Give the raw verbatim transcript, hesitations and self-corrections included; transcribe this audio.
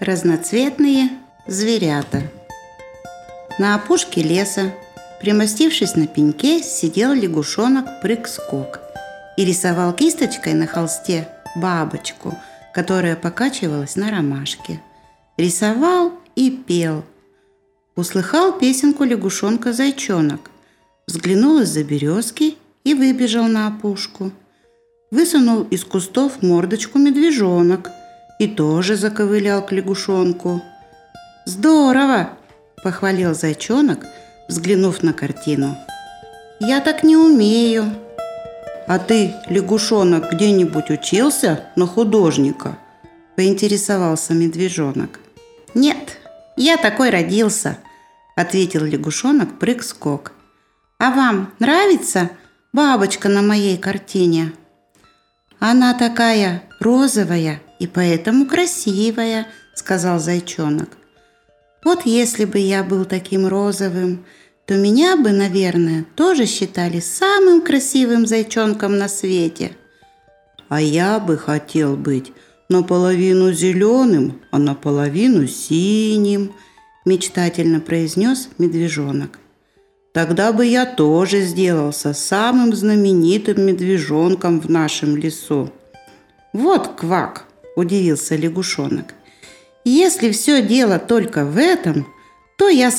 Разноцветные зверята. На опушке леса, примостившись на пеньке, сидел лягушонок Прыг-скок и рисовал кисточкой на холсте бабочку, которая покачивалась на ромашке. Рисовал и пел. Услыхал песенку лягушонка зайчонок, взглянул из-за березки и выбежал на опушку. Высунул из кустов мордочку медвежонок и тоже заковылял к лягушонку. «Здорово!» – похвалил зайчонок, взглянув на картину. «Я так не умею». «А ты, лягушонок, где-нибудь учился на художника?» – поинтересовался медвежонок. «Нет, я такой родился», – ответил лягушонок Прыг-скок. «А вам нравится бабочка на моей картине?» «Она такая розовая и поэтому красивая», – сказал зайчонок. «Вот если бы я был таким розовым, то меня бы, наверное, тоже считали самым красивым зайчонком на свете». «А я бы хотел быть наполовину зеленым, а наполовину синим», – мечтательно произнес медвежонок. «Тогда бы я тоже сделался самым знаменитым медвежонком в нашем лесу». «Вот квак!» – удивился лягушонок. «Если все дело только в этом, то я с